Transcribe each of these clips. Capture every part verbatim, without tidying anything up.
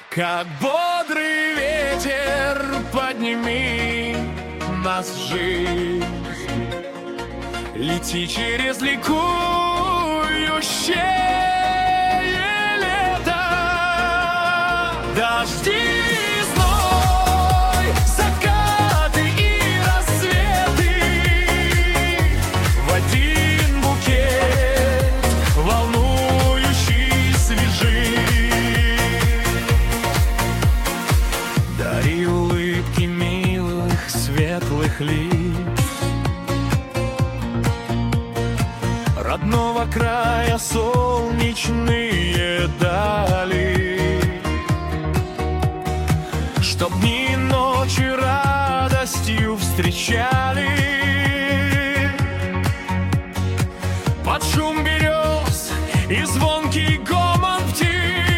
Как бодрый ветер подними нас в жизнь, лети через ликующее лето. Дожди, зной, закаты и рассветы в один букет, волнующий, свежий. Дари улыбки милых, светлых лиц родного края, солнечные дали, чтоб дни и ночи радостью встречали. Под шум берез и звонкий гомон птиц,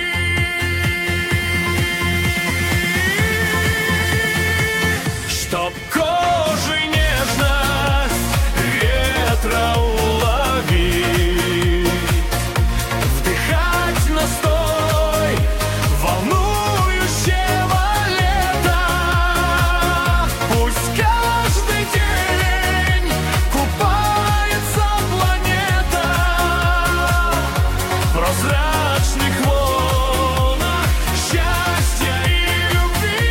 чтоб кожей нежность ветра уловить, вдыхать настой волнующего лета. Пусть каждый день купается планета в прозрачных волнах счастья и любви.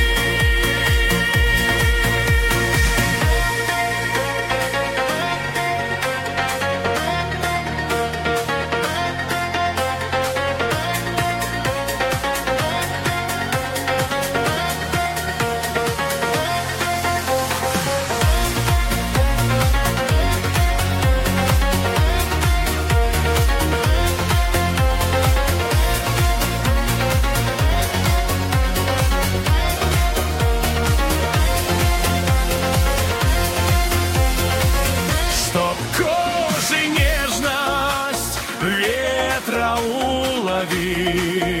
Чтоб кожей нежность ветра уловить,